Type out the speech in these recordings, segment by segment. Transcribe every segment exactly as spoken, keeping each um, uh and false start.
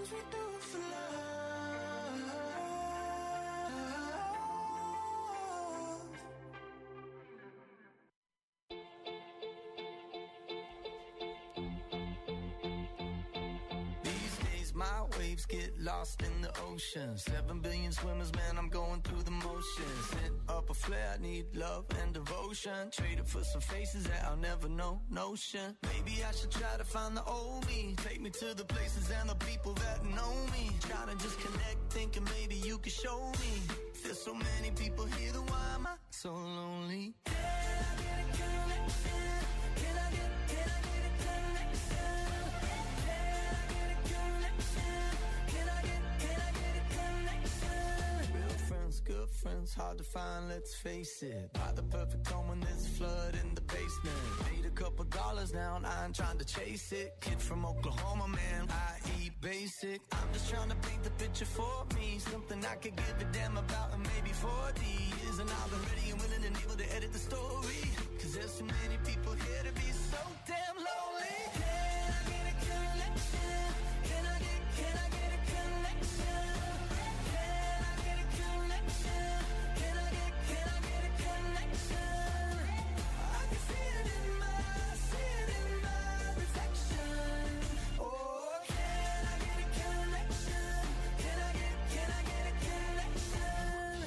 things we do for love. These days my waves get lost in the ocean. Seven billion swimmers, man, I'm going through the motions. Lit up a flare, I need love and devotion. Traded for some faces that I'll never know, notion. Maybe I should try to find the old me. Take me to the places and the people that know me. Trying to just connect, thinking maybe you could show me. There's so many people here, then why am I so lonely? Can I get a connection? Can I get, can I get a connection? Can I get a connection? Can I get, can I get a connection? Real friends, good friends, hard to find, let's face it. Buy the perfect home when there's a flood in the basement. Made a couple dollars now and I ain't trying to chase it. Kid from Oklahoma, man, I eat basic. I'm just trying to paint the picture for me. Something I could give a damn about in maybe forty years. And I've been ready and willing and able to edit the story. Cause there's so many people here to be so damn lonely. Can I get a connection? Can I get, can I get a connection? Can I get a connection? Can I get, can I get a connection? I can see it in my, see it in my reflection. Oh, can I get a connection? Can I get, can I get a connection?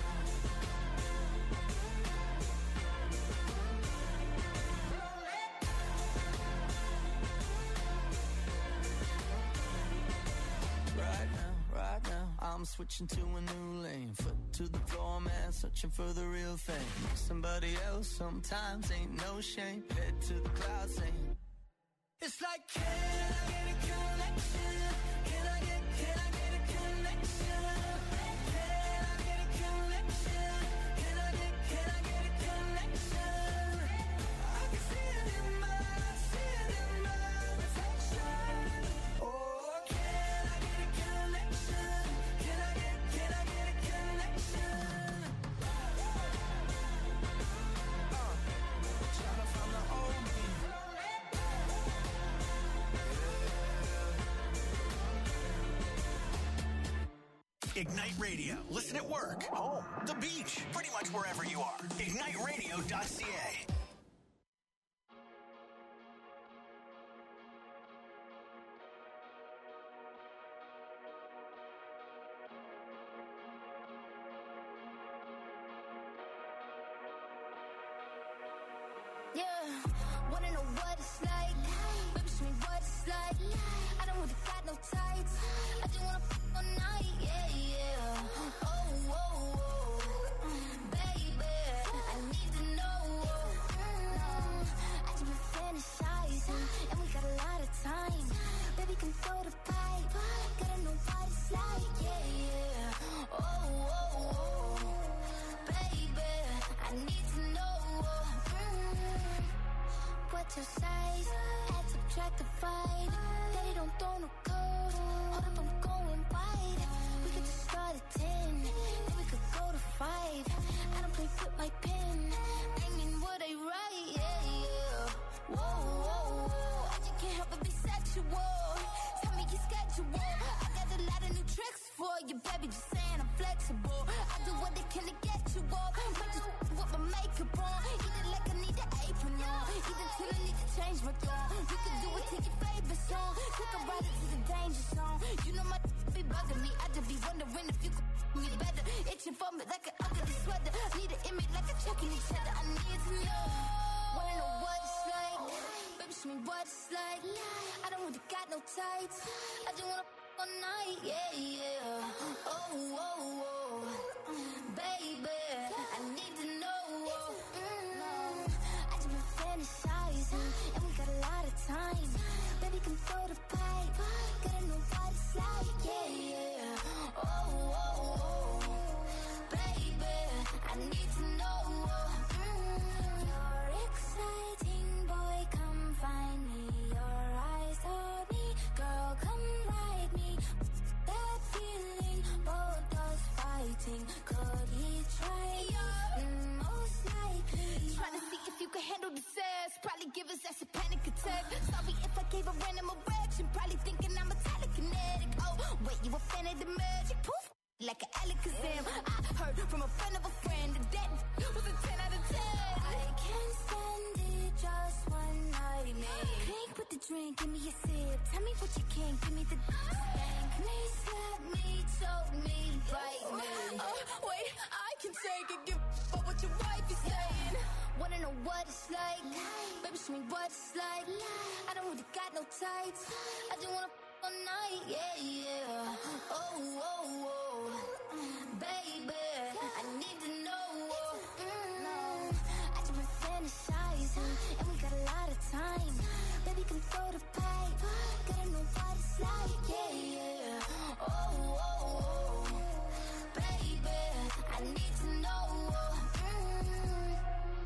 Right now, right now, I'm switching to a new lane. Foot to the floor, man, searching for the real thing. Somebody else sometimes ain't no shame. Head to the clouds saying, it's like, can I get a connection? Can I get, can I get a connection? Can I get a connection? Can I get, can I get a connection? I can see it in my, see it in my reflection. Oh, can I get a connection? Can I get, can I get a connection? Uh, trying to find the old me. Ignite Radio. Listen at work, home, the beach, pretty much wherever you are. ignite radio dot c a. Yeah, wanna know what it's like? Baby, show me what it's like. I don't really got no tights. I just wanna f all night, yeah, yeah. Oh, oh, oh, baby, I need to know. I just been fantasizing, and we got a lot of time. Baby, come throw the pipe. Gotta know what it's like, yeah, yeah. Oh, oh, oh, baby, I need to know. What's your size? Add, subtract, divide. Daddy don't throw no code. Hold up, I'm going wide. We could just start at ten, then we could go to five. I don't play with my pen. Banging what I write, yeah, yeah. Whoa, whoa, whoa. I just can't help but be sexual. Tell me your schedule. I got a lot of new tricks for you, baby. Just saying I'm flexible. I do what they can to get you off. Might just with my makeup on. Eat it like I need an apron on. Either till I need to change my tone. You can do it to your favorite song. Take a ride into the danger zone. You know my be bugging me. I just be wondering if you could me better. Itching for me like an ugly sweater. Need an image like a checking each other. I need to know. Wanna know what it's like? Baby, show me what it's like. I don't really got no tights. I just wanna f all night, yeah, yeah. Oh, oh, oh, baby, I need to know. Mm, I just been fantasizing, and we got a lot of time. Baby, come throw the pipe. Gotta know what it's like, yeah, yeah. Oh, oh, oh, baby, I need to know. Mm, you're exciting, boy, come find me. Your eyes on me, girl, come ride me. That feeling, both us fighting. Could he try? Mm, most likely. Trying to see if you can handle the sass. Probably give us that's a panic attack. Sorry if I gave a random erection. Probably thinking I'm a telekinetic. kinetic. Oh, wait, you a fan of the magic? Poof, like an Alakazam. I heard from a friend of a friend that that was a ten out of ten. I can't stand it, just one night, man. Clink with the drink, give me a sip. Tell me what you can, give me the spank me, slap me, choke me, bite me. Oh, wait, I can take it, give up what your wife is saying. Wanna know what it's like? Baby, show me what it's like. I don't really got no tights. I just wanna f all night, yeah, yeah. Oh, oh, oh, baby, I need to know. Mm, I just been fantasizing, and we got a lot of time. Baby, come throw the pipe. Gotta know what it's like, yeah, yeah. Oh, oh, oh, baby, I need to know. Mm.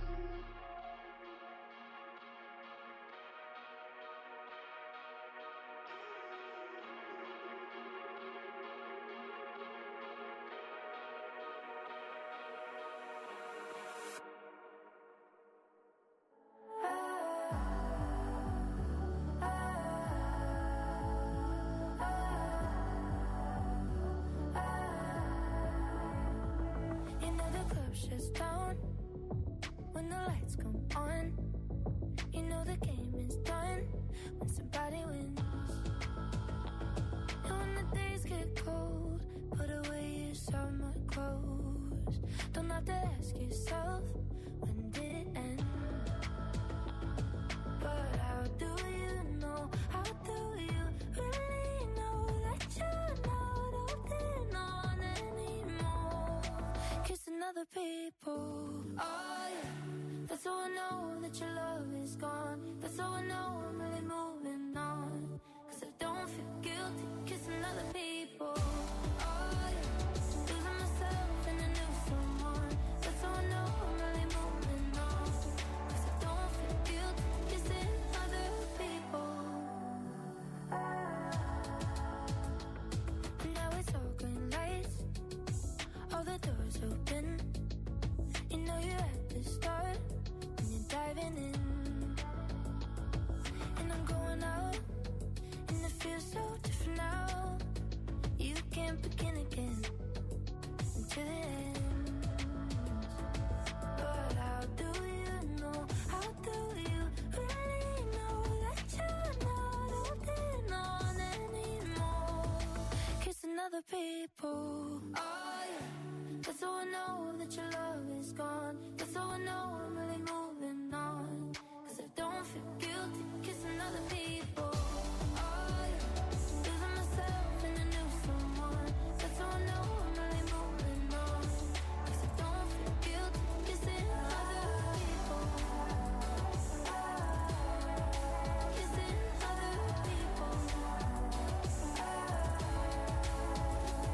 You know the club shuts down when the lights come on. You know the game is done when somebody wins. And when the days get cold, put away your summer clothes. Don't have to ask yourself, when did it end? But how do you know, how do you really know that you're not holding on anymore? Kissing other people, oh yeah. That's how I know that your love is gone. That's how I know I'm really moving on. Cause I don't feel guilty kissing other people, oh yeah. Losing myself in a new someone. That's how I know I'm really moving on. Cause I don't feel guilty kissing other people. Now it's all green lights, all the doors open. You know you're at the start when you're diving in. And I'm going out, and it feels so different now. You can't begin again until the end. But how do you know, how do you really know that you're not holding on anymore? Kissing other people, oh yeah. That's how I know that your love is gone. That's how I know I'm really moving on. Cause I don't feel guilty kissing other people, oh yeah. Losing myself in a new someone. That's how I know I'm really moving on. Cause I don't feel guilty kissing other people. Kissing other people.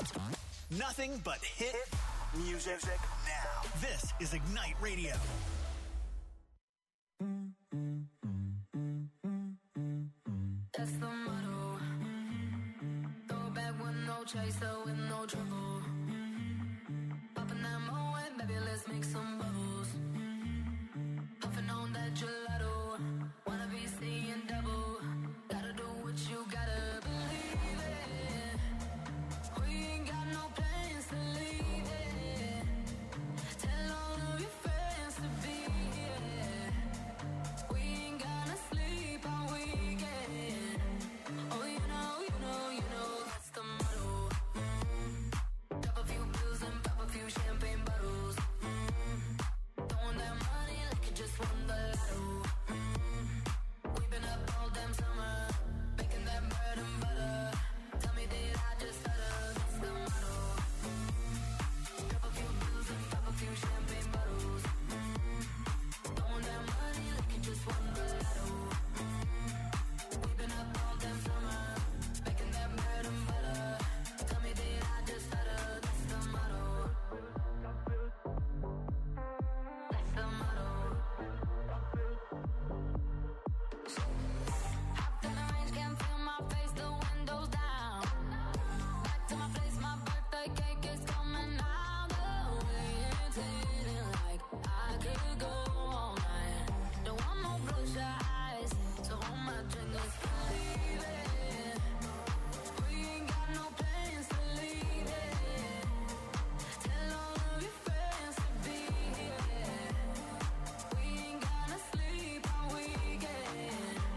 Nothing but hit music now. This is Ignite Radio. That's the motto. Throw back with no chaser, with no trouble. Popping that Moet, baby, let's make some bubbles. Puffing on that gelato. Wanna be seeing double. Gotta do what you gotta believe it. We ain't got no plans to leave it. Tell all of your friends to be here. We ain't gonna sleep all weekend. Oh, you know, you know, you know, that's the motto. Mm-hmm. Drop a few pills and pop a few champagne bottles. Mm-hmm. Throwing that money like you just won the lotto. Mm-hmm. We've been up all damn summer, making that bread and butter. Tell me, did I just stutter? That's the motto. Mm-hmm. Drop a few pills and pop a few champagne bottles. Mm-hmm. Throwing that money like you just won the lotto. Mm-hmm. We've been up all damn summer, making that bread and butter. Tell me, did I just stutter? That's the motto. That's the motto. Hopped in the range, can't feel my face, the windows down. Back to my place, my birthday cake is coming out the way. It's hitting like I could go all night. Don't want no bloodshot eyes, so hold my drink, let's believe it. We ain't got no plans to leave it. Tell all of your friends to be here. We ain't gonna sleep all weekend.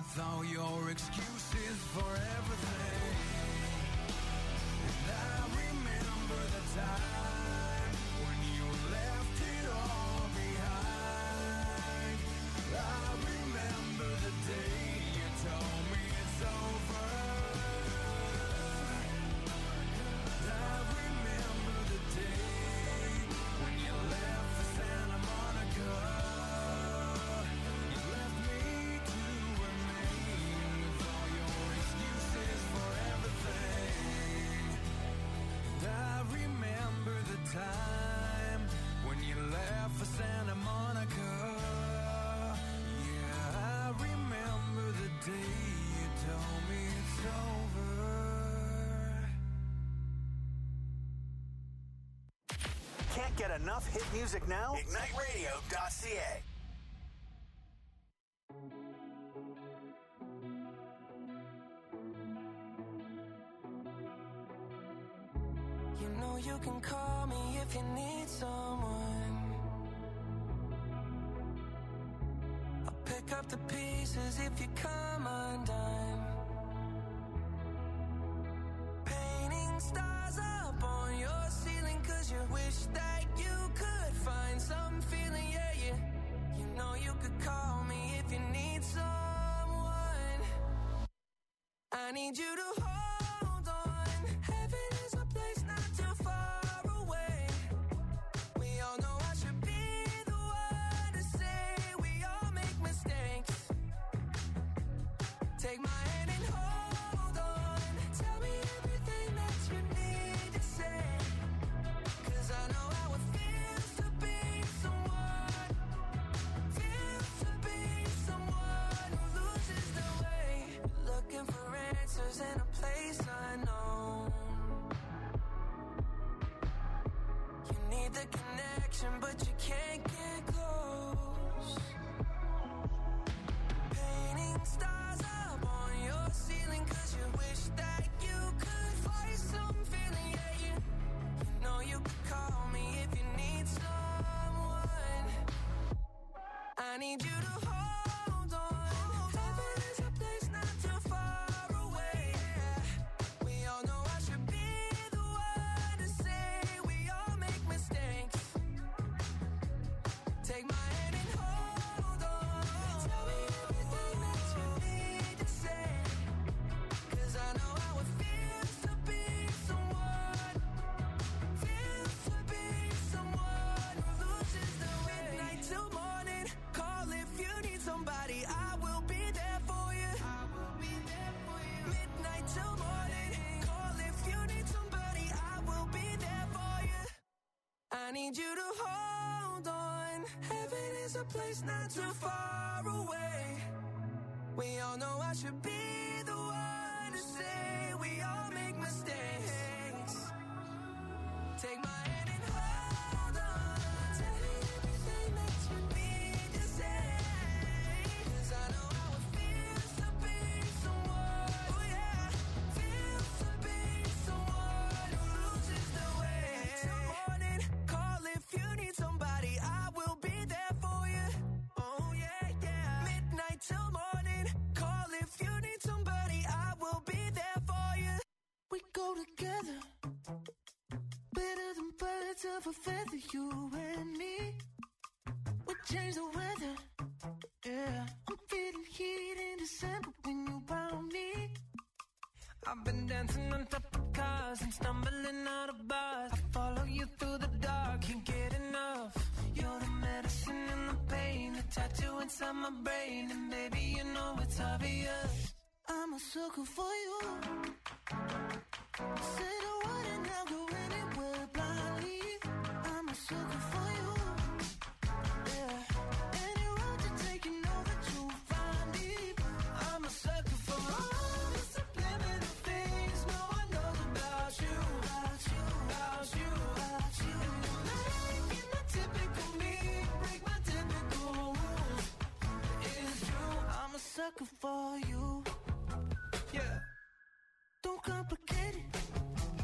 with all your excuses for everything. And I remember the time when you left it all behind. I remember the day you told me it's over. I remember the day when you left for Santa Monica. You left me to remain with all your excuses for everything. And I remember the time when you left for Santa Monica. Yeah, I remember the day you told me it's over. Can't get enough hit music now? Ignite Radio dot C A. You know you can call me if you need someone. I'll pick up the pieces if you come undone. Painting stars up on your ceiling 'cause you wish that you could find some feeling, yeah, yeah. You know you could call me if you need someone. I need you to hold on. Heaven is a place not too far away. We all know I should be the one to say we all make mistakes. Take my hand and hold on. Tell me everything that you need to say. 'Cause I know how it feels to be someone. Feels to be someone who loses their way. Looking for answers in a place unknown. You need the connection, but you can't get close. Painting stars up on your ceiling 'cause you wish that you could find some feeling, yeah, yeah. You know you could call me if you need someone. I need you to hold on. Heaven is a place not too far away. We all know I should be the one to say we all make mistakes. Take my hand and hold on. Tell me everything that you need to say. 'Cause I know how it feels to be someone. Feels to be someone who loses their way. Midnight till morning. Call if you need somebody. I will be there for you. I will be there for you. Midnight till morning. Call if you need somebody. I will be there for you. I need you to hold on. Heaven is a place not too far away. We all know I should be the one to say we all make mistakes. Take my hand and hold on. Tell me everything that you need to say. 'Cause I know how it feels to be someone. Oh yeah, feels to be someone who loses their way. Till morning, call if you need somebody. I will be there for you. Oh yeah, yeah. Midnight till morning, call if you need somebody. I will be there for you. We go together, better than birds of a feather, you and me. We change the weather, yeah. I'm feeling heat in December when you found me. I've been dancing on top of cars and stumbling out of bars. I follow you through the dark, can't get enough. You're the medicine and the pain, the tattoo inside my brain. And baby, you know it's obvious. I'm a sucker for you. Say the word and I'll go anywhere blindly. I'm a sucker for you. Yeah. Any road you take, you know that you'll find me. I'm a sucker for all the subliminal things no one knows about you. About you, about you, about you. And you're making the typical me break my typical rules. It's true, I'm a sucker for you. Yeah. Don't complicate it.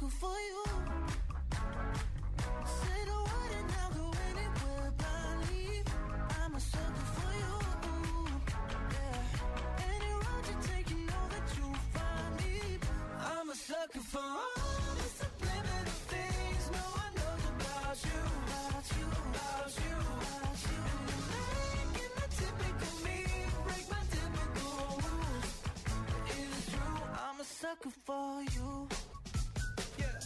sucker for you. Say the word and I'll go anywhere blindly. I'm a sucker for you. Yeah. Any road you take, you know that you'll find me. I'm a sucker for all the subliminal things no one knows about you. About you, about you, about you. And you're making the typical me break my typical rules. It's true, I'm a sucker for you. Yeah.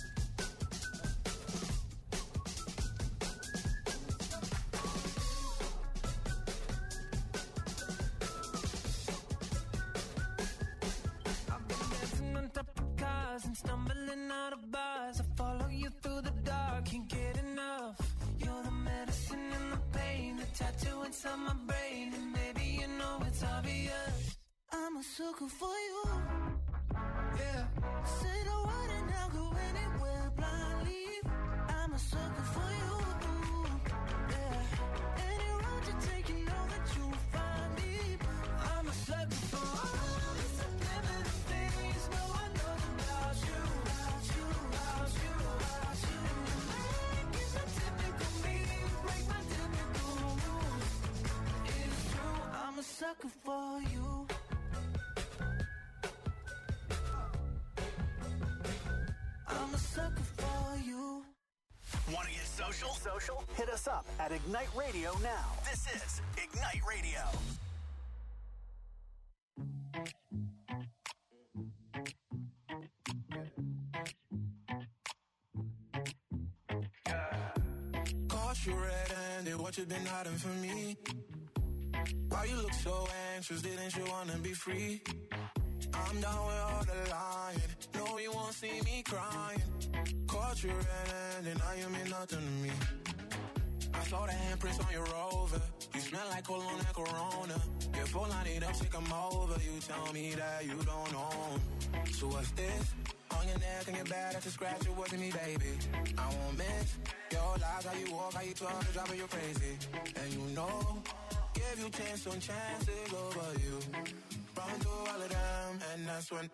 I've been dancing on top of cars and stumbling out of bars. I follow you through the dark, can't get enough. You're the medicine and the pain, the tattoo inside my brain, and baby you know it's obvious. I'm a sucker for you. Yeah. Say the word and I'll go anywhere blindly. I'm a sucker for you. Yeah. Any road you take, you know that you'll find me. I'm a sucker for all the subliminal things no one knows about you. About you, about you, about you. And you're making the typical me break my typical rules. It's true, I'm a sucker for you. I'm a sucker for you. Want to get social? Social? Hit us up at Ignite Radio now. This is Ignite Radio. Caught you red-handed, what you been hiding from me? Why you look so anxious, didn't you wanna be free? I'm down with all the lying, no you won't see me crying. Caught you red-handed, now you mean nothing to me. I saw the handprints on your Rover, you smell like cologne and Corona. Your phone line it up, take 'em over, you tell me that you don't own. So what's this? On your neck and your back, that's a scratch, it wasn't me, baby. I won't miss your lies, how you walk, how you talk, driving you crazy. And you know, give you chance on chances over you. Run through all of them, and that's when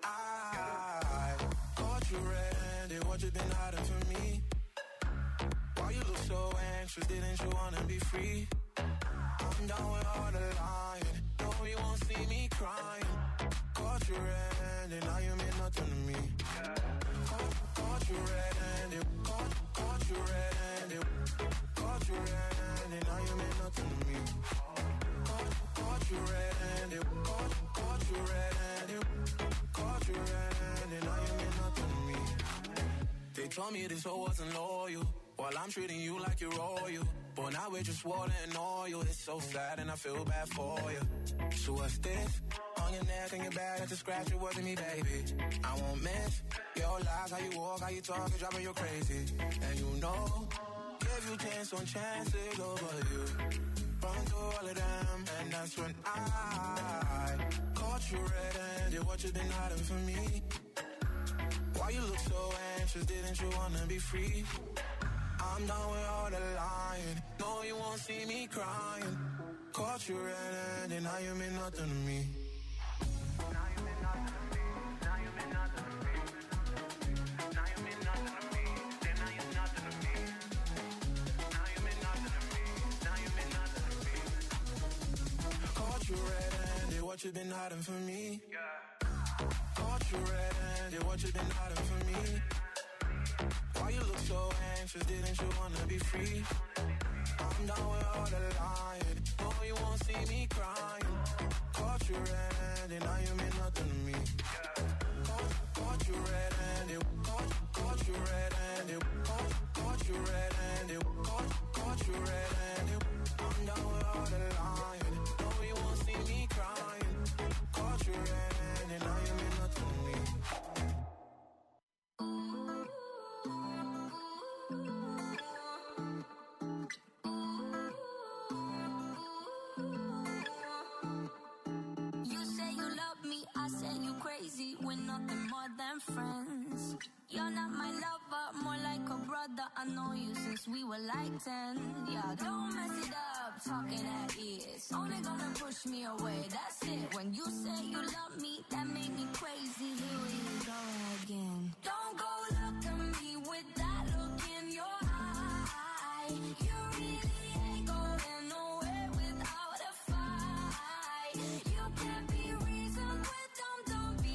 I caught you red-handed, what you been hiding from me? Why you look so anxious, didn't you wanna be free? I'm down with all the lying, no you won't see me crying. Caught you red-handed, now you mean nothing to me. Caught, caught you red-handed, caught, caught you red-handed, caught you red-handed, now you mean nothing to me. Caught, caught you red-handed, caught, caught you red-handed, caught you red-handed, now you mean nothing to me. They told me this hoe wasn't loyal, while I'm treating you like you're royal. But now we're just water and oil. It's so sad and I feel bad for you. So what's this? On your neck and your back, that's a scratch, it wasn't me, baby. I won't miss your lies, how you walk, how you talk, it's driving you crazy. And you know, give you chance on chances over you. Run through all of them, and that's when I caught you red-handed, what you been hiding from me? Why you look so anxious, didn't you wanna be free? I'm done with all the lying, no you won't see me crying. Caught you red-handed, now you mean nothing to me. Now you mean nothing to me, now you mean nothing to me. Now you mean nothing to me, then now you're nothing to me. Now you mean nothing to me, now you mean nothing to me. Caught you red-handed, what you been hiding from me? Caught you red-handed, what you been hiding from me? Why you look so anxious, didn't you wanna be free? I'm down with all the lying, no you won't see me crying. Caught you red-handed, now you mean nothing to me. Caught, caught you red-handed, caught, caught you red-handed, caught, caught you red-handed, caught, caught you red-handed. I'm down with all the lying, no you won't see me crying. Caught you red-handed, now you mean nothing to me. We're nothing more than friends. You're not my lover, more like a brother. I know you since we were like ten. Yeah, don't mess it up, talking at ears. Only gonna push me away, that's it. When you say you love me, that made me crazy. Here we go again. Don't go look at me with that look in your eye. You really ain't going nowhere without a fight. You can't be reasoned with them, don't be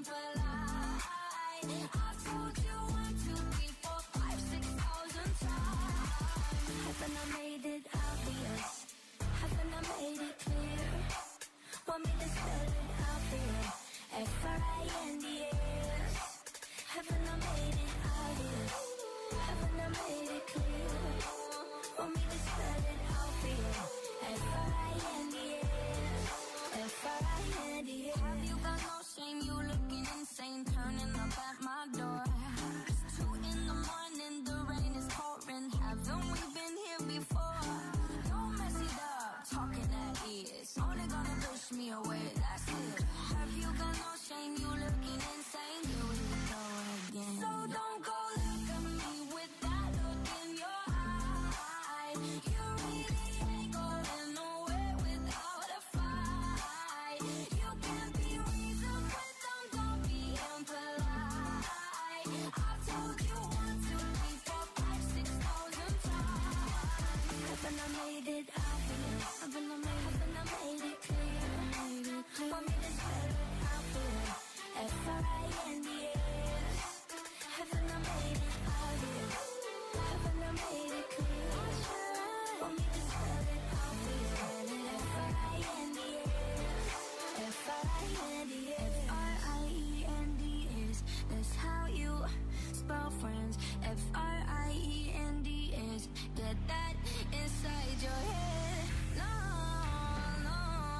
impolite. I've told you one, two, three, four, five, six thousand times. Haven't I made it obvious? Haven't I made it clear? Want me to spell it out for you? F R I N D S. Haven't I made it obvious? Haven't I made it clear? Want me to spell it out for you? F R I N D S. F R I N D S. Have you got no shame? You looking insane, turning up at my door. It's two in the morning, the rain is pouring. Haven't we been here before? Don't mess it up, talking that is only gonna push me away, that's it. Have you got no shame? You looking insane, here we go again. So don't go look at me with that look in your eye. You really ain't going nowhere without a fight. You can't be reasoned with them, don't be impolite. I've told you one, two, three, four, five, six thousand times. Haven't I made it obvious? Haven't I made, haven't I made it clear? Want me to spell it out for you? F R I N D S. Haven't I made it obvious? Haven't I made it clear? Want me to spell it out for you? F R I N D S. F R I N D S. F R I E N D S. That's how you spell friends. F R I E N D S. Get that inside your head. No, no,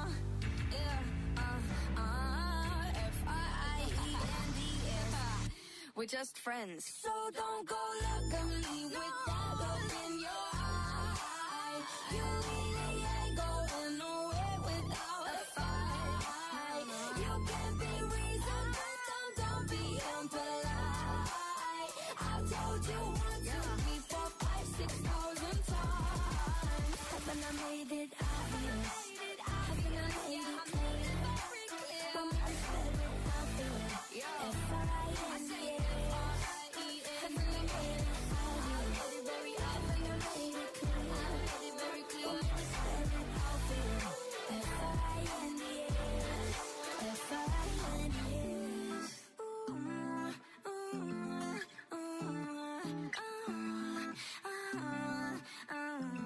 yeah, uh, uh, F R I E N D S. We're just friends. So don't go look at me with that look in your eye. You really ain't going nowhere without a fight. You can't be reasoned with them, don't be impolite. I've told you one, two, three, four, five, six thousand times. Haven't I made it obvious? Haven't I made it clear? Want me to spell it out for you? F R I N D S. Haven't I made it obvious? Haven't I made it clear? Want me to spell it out for you? F R I N D S. F R I N D S. Ooh, ooh, ooh, ooh,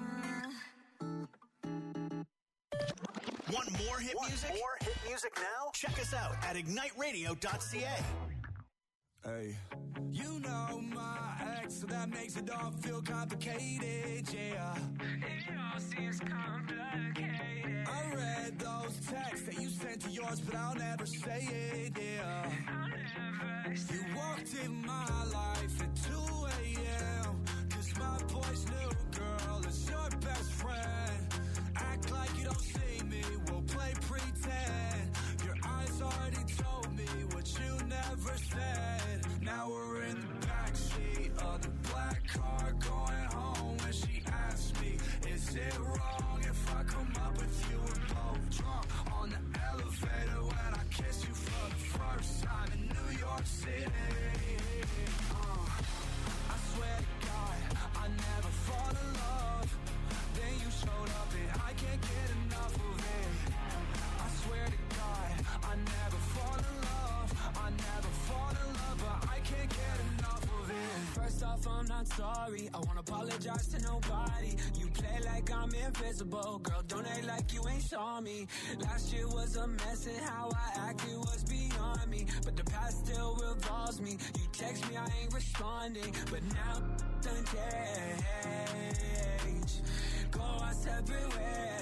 ooh. Want more hit Want music? more hit music now? Check us out at ignite radio dot c a. Hey, you know my ex, so that makes it all feel complicated, yeah. It all seems complicated. I read those texts that you sent to yours, but I'll never say it, yeah. I'll never say it. You walked in my life at two a.m. Cause my boy's new girl is your best friend. Act like you don't see me, we'll play pretend. Your eyes already told me what you never said. Now we're in the backseat of the black car going home. When she asked me, is it wrong if I come up with you? We're both drunk on the elevator when I kiss you for the first time in New York City. Uh, I swear to God, I never fall in love. Then you showed up and I can't get enough of it. I swear to God, I never fall in love. I never fall in love, but I can't get enough of it. First off, I'm not sorry. I won't apologize to nobody. You play like I'm invisible. Girl, don't act like you ain't saw me. Last year was a mess and how I acted was beyond me. But the past still revolves me. You text me, I ain't responding. But now done change. Go our separate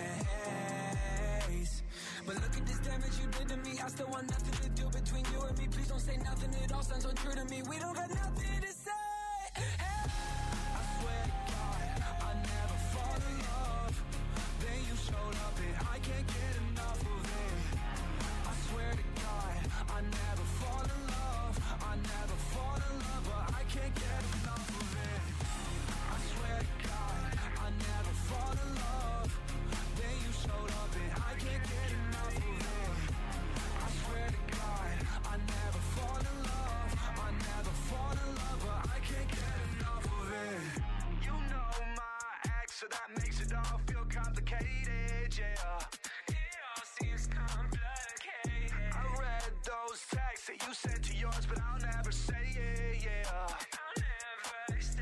ways. But look at this damage you did to me. I still want nothing to do between you and me. Please don't say nothing, it all sounds so true to me. We don't got nothing to say. Hey. I swear to God, I never fall in love. Then you showed up and I can't get enough of it. I swear to God, I never fall in love. I never fall in love, but I can't get enough of it. I swear to God, I never fall in love. Then you showed up and I can't get enough of it. I swear to God, I never fall in love. I never fall in love, but said to yours, but I'll never say it, yeah. I'll never stay.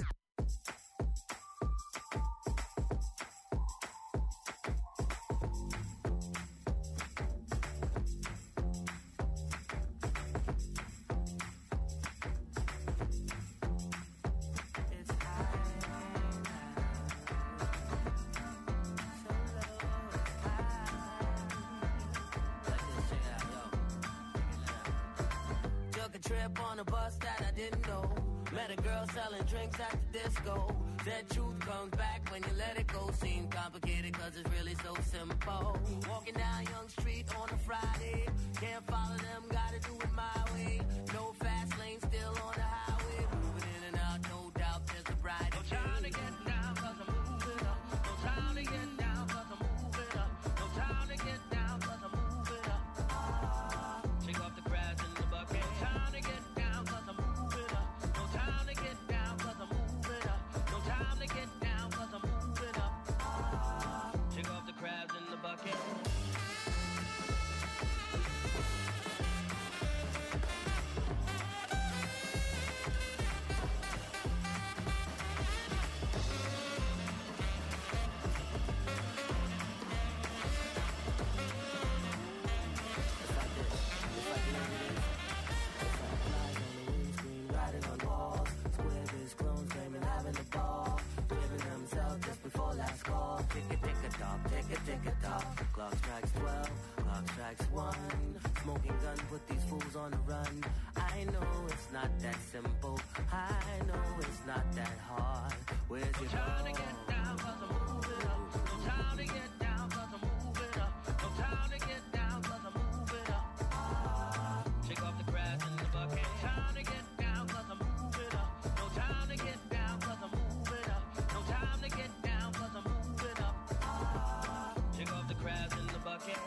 Trip on a bus that I didn't know. Met a girl selling drinks at the disco. Said truth comes back when you let it go. Seemed complicated cause it's really so simple. Walking down Young Street on a Friday. Can't follow them, gotta do it my way. No fast lane, still on the highway. Moving in and out, no doubt there's a bright. No time to get down cause I'm moving up. No time to get down cause I'm moving up. No time to get down cause I'm moving up. Ah, shake off the crabs in the bucket. No time to get down cause I'm moving up. No time to get down cause I'm moving up. No time to get down cause I'm moving up. Ah, shake off the crabs in the bucket. Clock strikes twelve, clock strikes one. Smoking gun, put these fools on the run. I know it's not that simple. I know it's not that hard. Where's your no time to get down cause I'm moving up. No time to get down cause I'm moving up. No time to get down cause I'm moving up. Ah, shake off the crabs in the bucket. No time to get down cause I'm moving up. No time to get down cause I'm moving up. No time to get down cause I'm moving up. Ah, shake off the crabs in the bucket.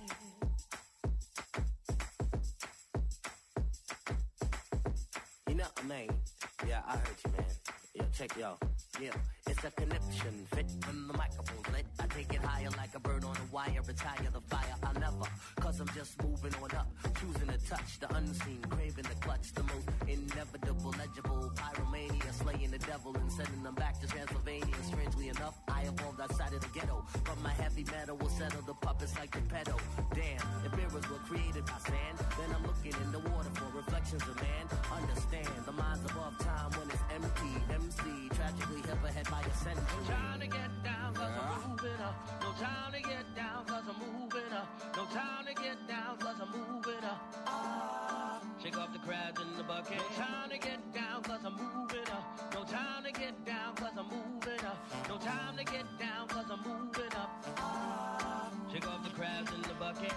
You know, man. Yeah, I heard you, man. Yo, check yo. Yeah, it's a connection. Fit when the microphone's lit. I take it higher like a bird on a wire. Retire the fire. I'll never. Cause I'm just moving on up. Choosing to touch the unseen. Craving the clutch. The most inevitable, legible. Pyromania. Slaying the devil and sending them back to Transylvania. Strangely enough, I evolved outside of the ghetto. But my heavy metal will settle the puppets like the pedo. Damn, if mirrors were created by sand, then I'm looking in the water for reflections of man. Understand, the mind's above time when it's empty. M C, tragically hip ahead by a century. No time to get down cause yeah. I'm moving up. No time to get down cause I'm moving up. No time to get down cause I'm moving up. Ah, shake off the crabs in the bucket. No time to get down cause I'm moving up. No time to get down cause I'm moving up. No time to get down cause I'm moving up. Ah, shake off the crabs in the bucket.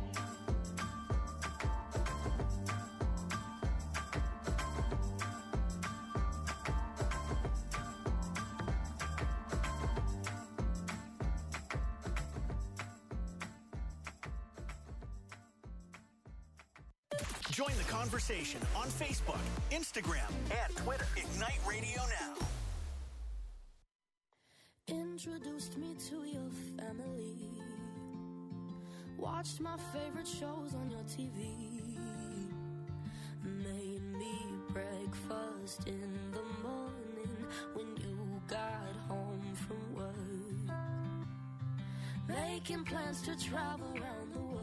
Join the conversation on Facebook, Instagram, and Twitter. Ignite Radio Now. Introduced me to your family. Watched my favorite shows on your T V. Made me breakfast in the morning when you got home from work. Making plans to travel around the world.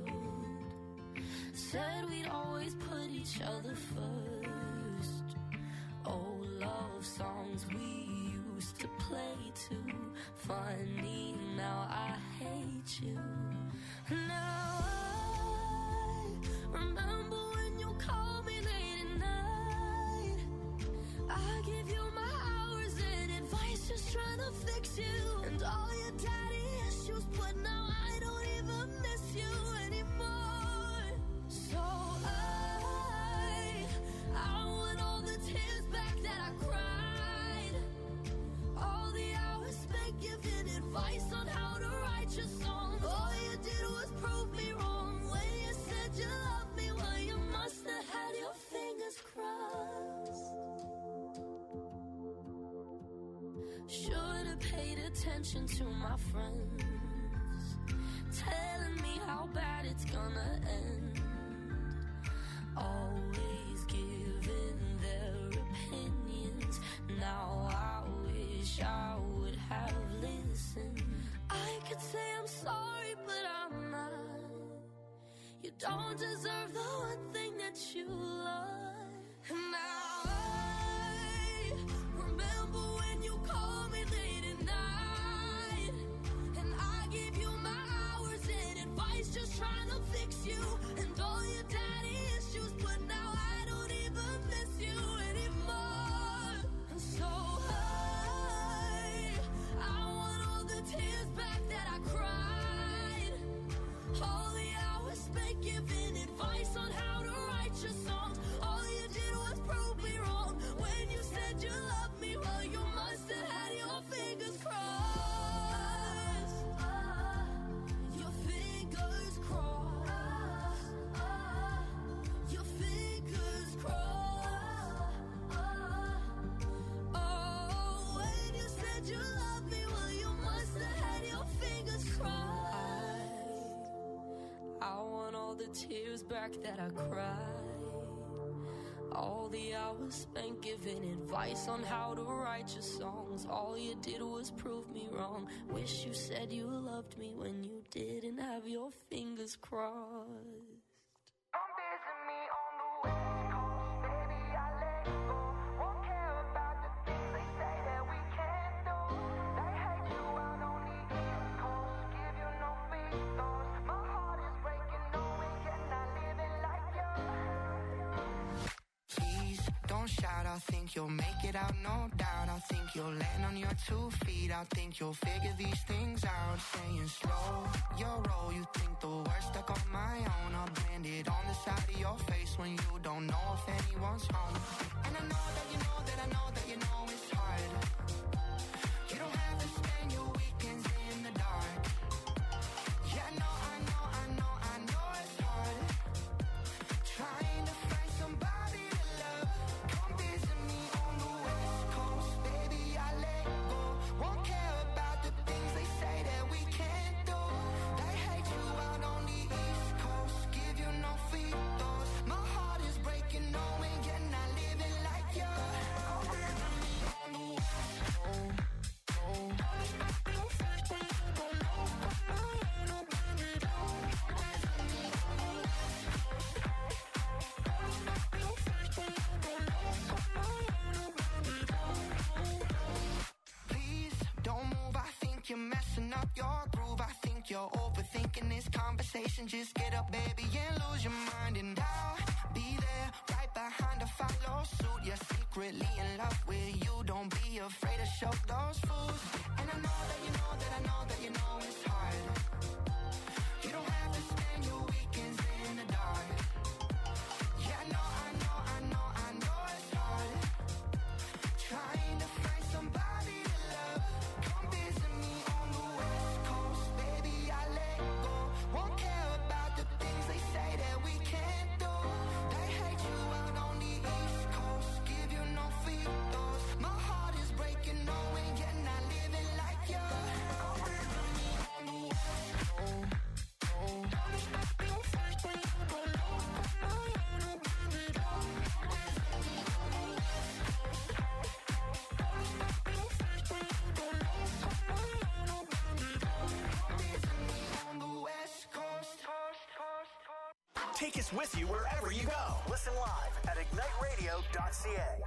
Said we'd always put each other first. Old love songs we used to play too. Funny, now I hate you. Now I remember when you called me late at night. I give you my hours and advice, just trying to fix you. And all your daddy issues, but now I don't even miss you anymore. So I, I want all the tears back that I cried. All the hours spent giving advice on how to write your songs. All you did was prove me wrong when you said you loved me. Well, you must have had your fingers crossed. Should have paid attention to my friends, telling me how bad it's gonna end. All could say I'm sorry, but I'm not. You don't deserve the one thing that you love. And now I remember when you called me late at night, and I gave you my hours and advice, just trying to fix you and all your daddy issues. But now I don't even miss you anymore. And so I, I want all the tears back that I cried, all the hours spent giving advice on how to write your songs. All you did was prove me wrong when you said you loved me. Well, you must have had your fingers crossed. Your fingers crossed. Your fingers crossed. Oh, when you said you loved me, well, you must have had your fingers crossed. I want all the tears back that I cried, all the hours spent giving advice on how to write your songs. All you did was prove me wrong. Wish you said you loved me when you didn't have your fingers crossed. Come visit me on the West Coast, baby, I let go. Won't care about the things they say that we can't do. They hate you out on the East Coast, give you no free throws. My heart is breaking, knowing you're not living like you. Please don't shout, I think you'll make it out, no doubt. I think you'll land on your two feet. I think you'll figure these things out. Saying slow your roll, you think the worst stuck on my own. I'll blend it on the side of your face when you don't know if anyone's home. And I know that you know that I know that you know it's hard. You don't have to spend your weekends in the dark. Yeah, I know, I know, I know, I know it's hard. Trying to find somebody to love. Come visit me on the West Coast, baby, I let go. Won't care about the things they say that we can't do. They hate you out on the East Coast, give you no free throws. My heart is breaking, knowing you're not living like you. Come visit me on the West Coast. Please don't move, I think you're messing up your groove. I think you're overthinking this conversation. Just get up, baby, and lose your mind. And I'll be there, right behind to follow suit. You're secretly in love with you. Don't be afraid to show those fools. And I know that you know that I know that you know it's hard. You don't have to spend your weekends in the dark. Yeah, I know, I know, I know, I know it's hard. Trying to find somebody to love. Come visit me on the West Coast, baby, I let go. Won't care about the things they say that we can't do. They hate you out on the East Coast, give you no free throws. My heart is breaking, knowing you're not living like you. Come visit me on the West Coast. On the West Coast. Take us with you wherever you go. Listen live at ignite radio dot c a.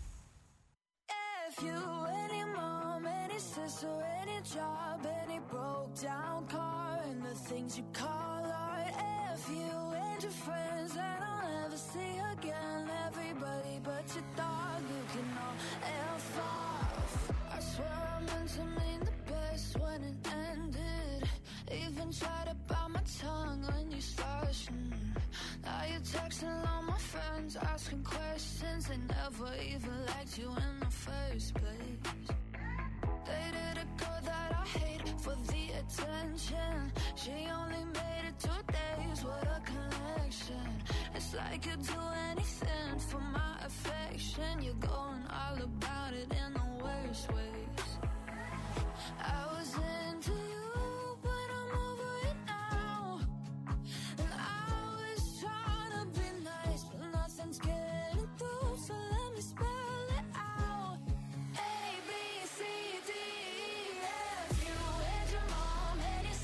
If you, any mom, any sister, any job, any broke down car, and the things you call art. If you and your friends that I'll never see again, everybody but your dog, you can all F off. I swear I meant to mean the best when it ended. Even tried to bite my tongue when you started. Mm. Now you're texting all my friends, asking questions. They never even liked you in the first place. Dated a girl that I hate for the attention. She only made it two days, what a connection. It's like you'd do anything for my affection. You're going all about it in the worst ways. I was into you, but I'm over it now. And I was trying to be nice, but nothing's getting through, so let me spell it out. A, B, C, D, E, F. You and your mom and your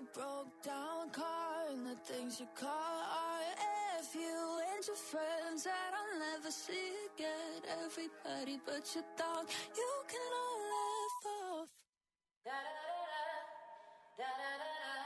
broke down car and the things you call art. If you and your friends that I'll never see again, everybody but your dog, you can all laugh off. Da da da da da da da.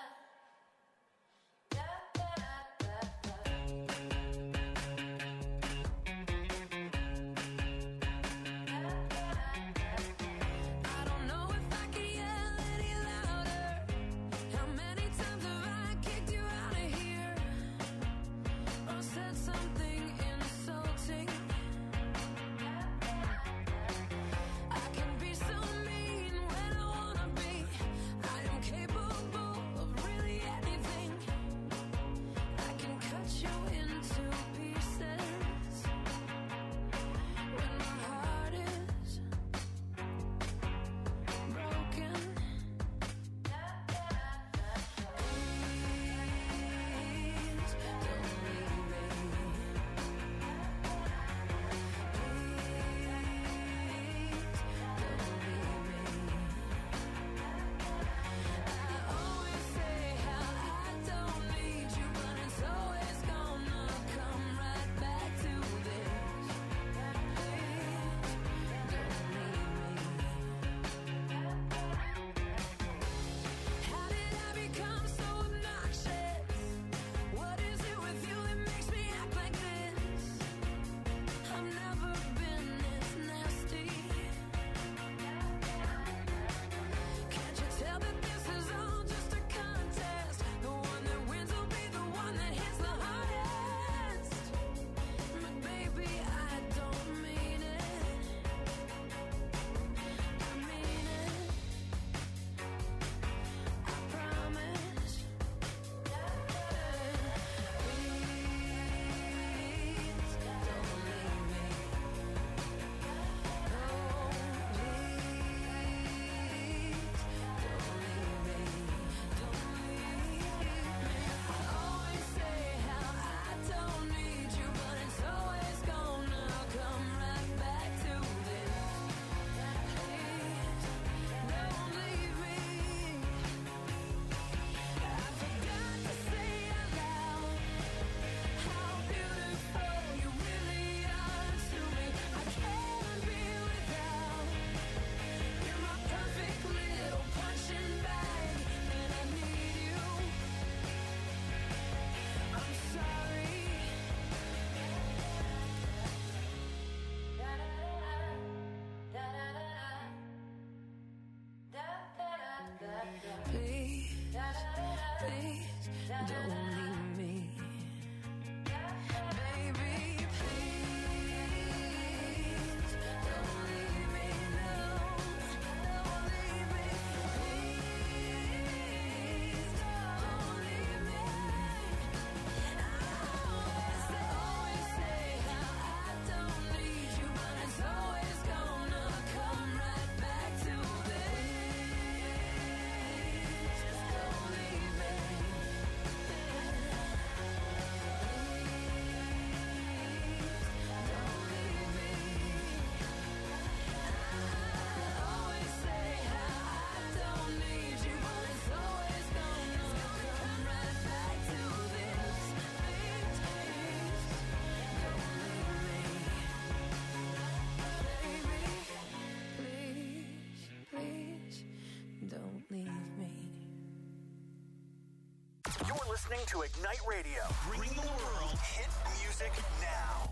Listening to Ignite Radio, bringing the world hit music now.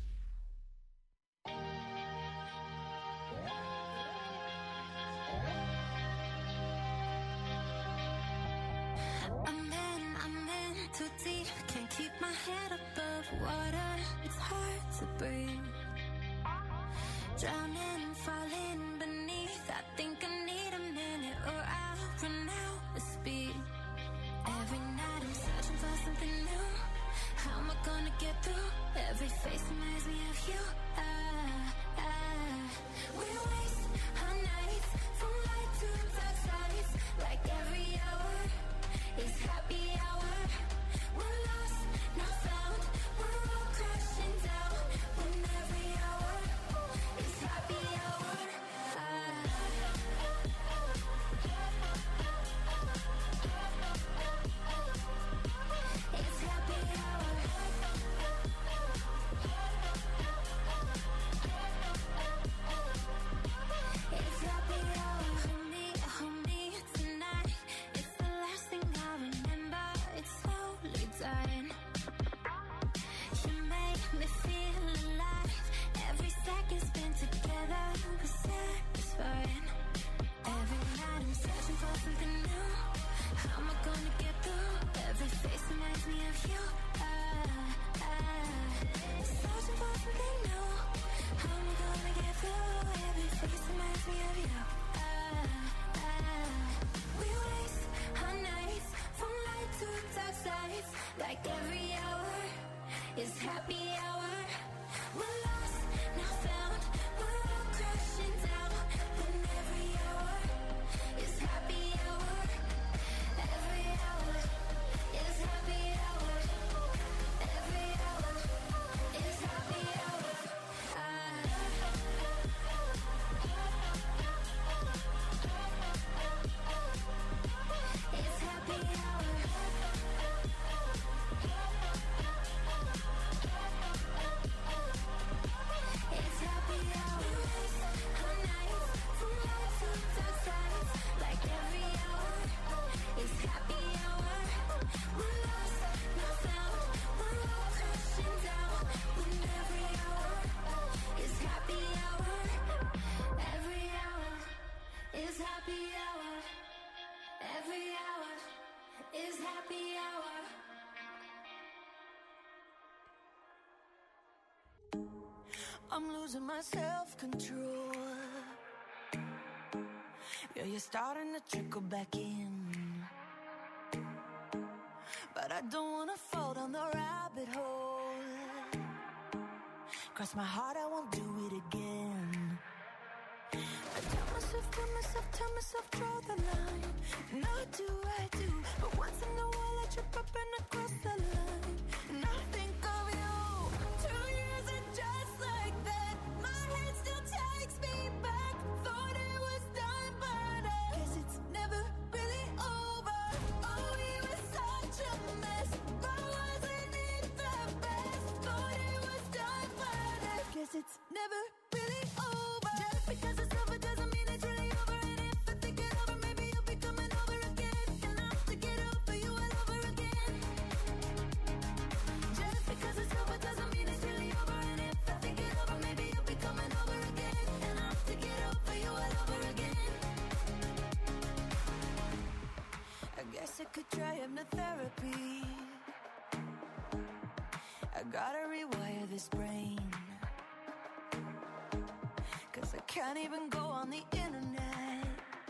I'm in, I'm in too deep, can't keep my head above water, it's hard to breathe. Drowning, falling beneath, I think I need a minute or I'll run out of speed. Every night I'm searching for something new. How am I gonna get through? Every face reminds me of you. Ah, ah. We waste our nights from light to dark sides. Like every hour is happy hour. We're lost, not found. We're all crashing down. When every hour is happy hour. Ah. for something new. How am I gonna get through? Every face reminds me of you. Ah, ah. Searching for something new. How am I gonna get through? Every face reminds me of you. Ah, ah. We waste our nights from light to dark sides. Like every hour is happy hour. We're lost, now found. We're all crashing down. When every hour is happy hour. Every hour is happy hour. Every hour is happy hour. It's happy hour. It's happy hour. We waste our nights from light to dark sides. Like every hour is happy hour. We're lost, not found. We're all crashing down. When every hour is happy hour. Every hour is happy hour. Every hour is happy hour. I'm losing my self-control. Yeah, you're starting to trickle back in. But I don't wanna fall down the rabbit hole. Cross my heart, I won't do it again. I tell myself, tell myself, tell myself, draw the line. Now do I do, but once in a while I trip up and I cross the line. And I think of you. Two years and just like that, my head still takes me back. Thought it was done, but I guess it's never really over. Oh, we were such a mess, but wasn't it the best? Thought it was done, but I guess it's never really over. Just because it's over doesn't mean it's really over. And if I think it over, maybe you'll be coming over again. And I'll have to get over you all over again. Just because it's over doesn't mean it's really over. And if I think it over, maybe you'll be coming over again. And I'll have to get over you all over again. I guess I could try hypnotherapy. I gotta rewire this brain. Cause I can't even go on the internet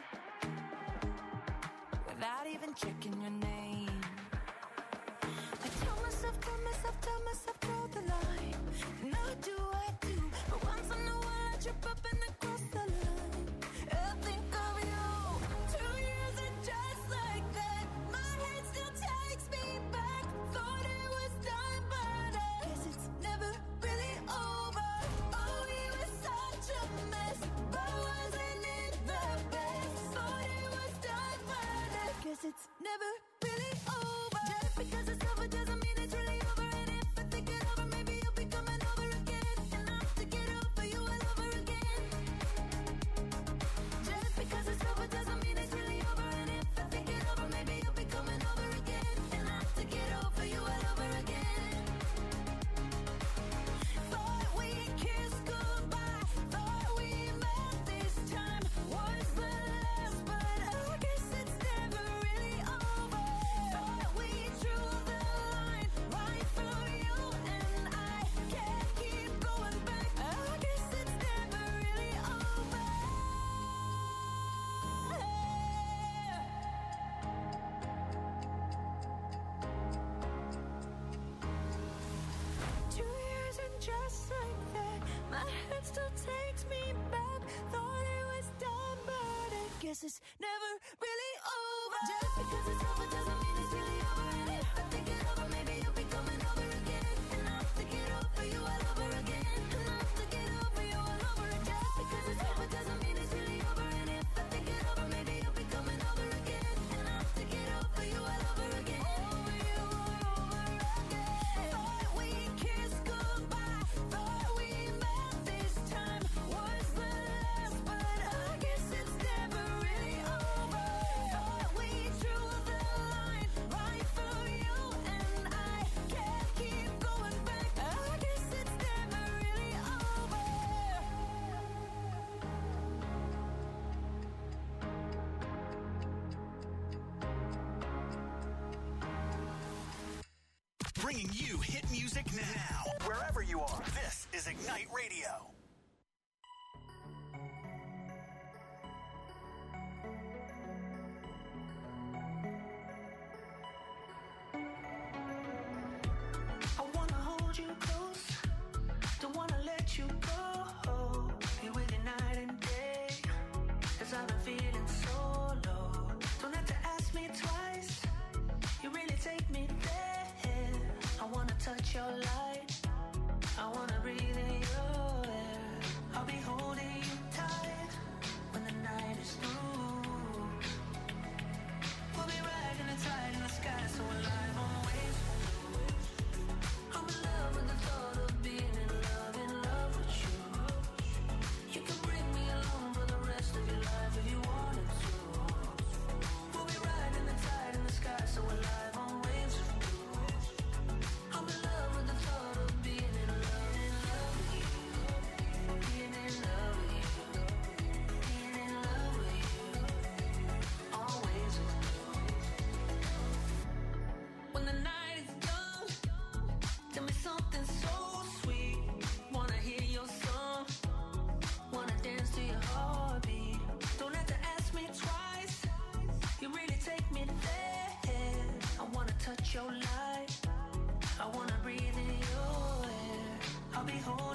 without even checking your name. I tell myself, tell myself, tell myself, draw the line. Now do I do, but once in a while I trip up and I cross the line. I think of you. Two years and just like that, my head still takes me back. Thought it was done, but I guess it's never really over. Oh, we were such a mess, but wasn't it the best? Thought it was done, but I guess it's never really over. Just because it's over doesn't mean it's really over. And if I think it over, maybe you'll be coming over again. And I'll have to get over you all over again. Just because it's over doesn't mean it's really over. And if I think it over, maybe you'll be coming over again. And I'll have to get over you all over again. Thought we kissed goodbye. Thought we met this time was the last, but I guess it's never really over. Thought we drew the line right through you and I can't keep going back. I guess it's never really over. Two years and just like that, my head still takes me back. Thought it was done, but I guess it's never really over. Just because it's over doesn't mean it's really over. And if I think it over, maybe you'll be coming over again. And I'll have to get over you all over again. And I'll have to get over you all over again. Just because it's over doesn't mean it's really over. And if I think it over, maybe you'll be coming over again. And I'll have to get over you all over again. Over you all over again. Thought we kissed goodbye. Thought we met this time was the last, but I guess it's never really over. Thought we drew the bringing you hit music now. Wherever you are, this is Ignite Radio. I wanna hold you close, don't wanna let you go. Be with you night and day, cause I've been feeling so low. Don't have to ask me twice, you really take me there. I wanna touch your light, I wanna breathe in your air. I'll be holding you tight when the night is through. We'll be riding the tide in the sky, so alive on waves. I'm in love with the thought of being in love, in love with you. You can bring me along for the rest of your life if you wanted to. We'll be riding the tide in the sky, so alive on waves. I'm in love with the thought of being in love, in love with you. Being in love with you. Being in love with you. Always with you. When the night is young, tell me something so sweet. Wanna hear your song, wanna dance to your heartbeat. Don't have to ask me twice, you really take me there. I wanna touch your light, I wanna breathe in your air. I'll be holding